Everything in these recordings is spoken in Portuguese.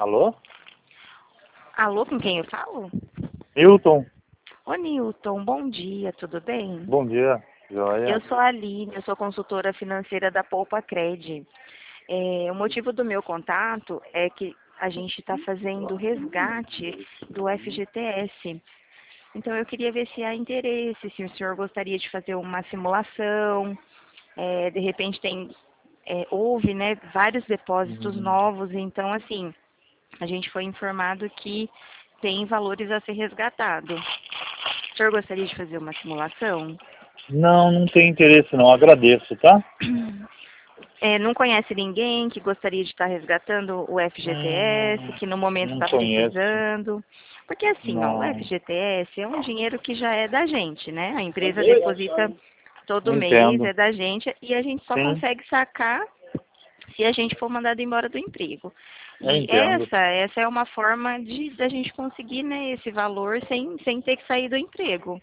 Alô? Alô, com quem eu falo? Milton, Ô, Nilton, bom dia, tudo bem? bom dia. Joia. Eu sou a Aline, eu sou consultora financeira da Poupa Cred. O motivo do meu contato é que a gente está fazendo resgate do FGTS. Então, eu queria ver se há interesse, se o senhor gostaria de fazer uma simulação. De repente, houve, né, vários depósitos Uhum. novos. Então, assim, a gente foi informado que tem valores a ser resgatado. O senhor gostaria de fazer uma simulação? Não, não tem interesse não, agradeço, tá? Não conhece ninguém que gostaria de estar resgatando o FGTS, que no momento Não está conheço, precisando? Porque assim, ó, o não. FGTS é um dinheiro que já é da gente, né? A empresa deposita todo mês, Entendo. é da gente, e a gente só Sim, consegue sacar se a gente for mandado embora do emprego. eu E entendo. essa é uma forma de da gente conseguir, né, esse valor sem ter que sair do emprego.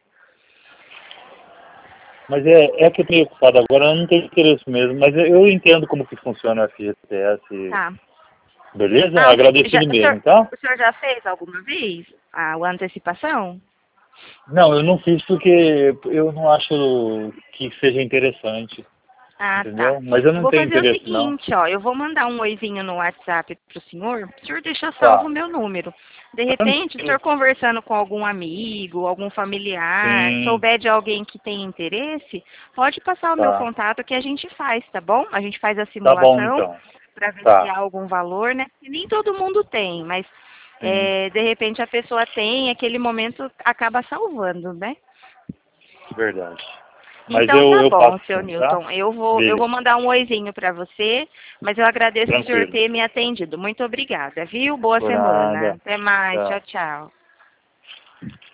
Mas é que eu tenho ocupado agora, eu não tenho interesse mesmo, mas eu entendo como que funciona o FGTS. Tá. Beleza? Ah, Agradecido mesmo, tá? o senhor já fez alguma vez a antecipação? Não, eu não fiz porque eu não acho que seja interessante, Ah, tá. entendeu? Mas eu Eu não vou tenho fazer o interesse não. seguinte, ó, eu vou mandar um oizinho no WhatsApp pro senhor, o senhor deixa salvo Tá. o meu número. De repente, o Tranquilo. senhor conversando com algum amigo, algum familiar, Sim, souber de alguém que tem interesse, pode passar o meu tá. contato que a gente faz, tá bom? A gente faz a Tá bom simulação então. para ver se Tá. há algum valor, né? Porque nem todo mundo tem, mas Sim, de repente a pessoa tem, aquele momento acaba salvando, né? verdade. Mas Então tá eu bom, passo seu sim, tá? Newton. Eu vou Beleza. mandar um oizinho para você, mas eu agradeço o senhor Tranquilo. ter me atendido. Muito obrigada, viu? Boa Por semana. nada. Até mais. Tchau, Tchau. tchau.